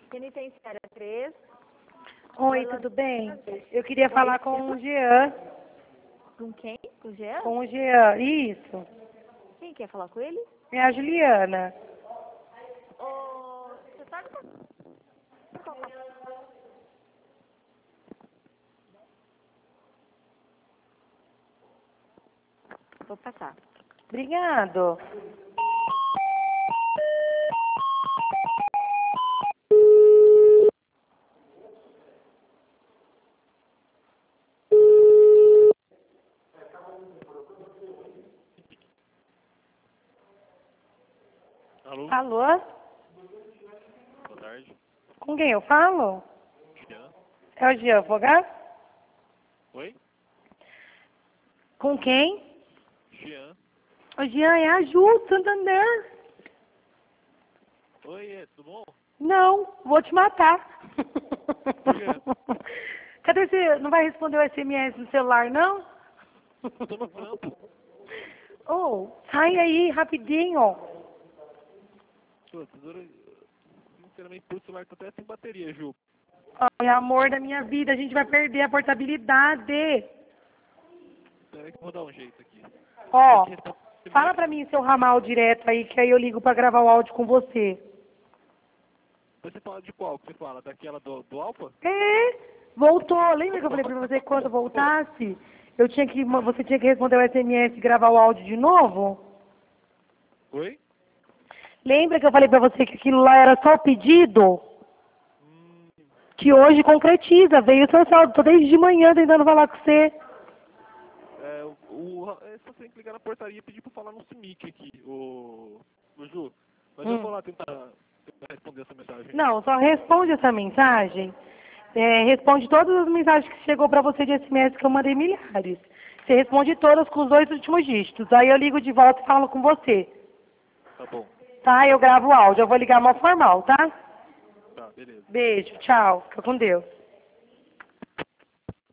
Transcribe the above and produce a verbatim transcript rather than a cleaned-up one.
Penitenciária três. Oi, tudo bem? Eu queria falar com o Jean. Com quem? Com o Jean? Com o Jean, isso. Quem quer falar com ele? É a Juliana. Ô, você sabe qual... Vou passar. Obrigado. Alô? Alô? Boa tarde. Com quem eu falo? Jean? É o Jean Fogar? Oi? Com quem? Jean? O Jean é a Ju, do Santander. Oi, é, tudo bom? Não, vou te matar. Por quê? Cadê você? Não vai responder o S M S no celular, não? Eu tô no campo. Oh, sai aí, rapidinho. Pô, tesoura... Sinceramente, o celular tá até sem bateria, Ju. Ai, amor da minha vida, a gente vai perder a portabilidade. Peraí que eu vou dar um jeito aqui. Ó, Tem que responder fala primeiro. pra mim seu ramal direto aí, que aí eu ligo pra gravar o áudio com você. Você fala de qual que você fala? Daquela do, do Alfa? É, voltou. Lembra que eu falei pra você que quando voltasse, eu tinha que, você tinha que responder o S M S e gravar o áudio de novo? Oi? Lembra que eu falei pra você que aquilo lá era só o pedido? Hum, Que hoje concretiza, veio o seu saldo. Tô desde de manhã tentando falar com você. é, o, o, é, só você tem que ligar na portaria e pedir pra falar no C M I C aqui, o, o Ju. Mas eu Hum. vou lá tentar, tentar responder essa mensagem. Não, só responde essa mensagem. É, responde todas as mensagens que chegou pra você de S M S que eu mandei milhares. Você responde todas com os dois últimos dígitos. Aí eu ligo de volta e falo com você. Tá bom. Tá? Eu gravo o áudio. Eu vou ligar mal formal, tá? Tá, beleza. Beijo, tchau. Fica com Deus.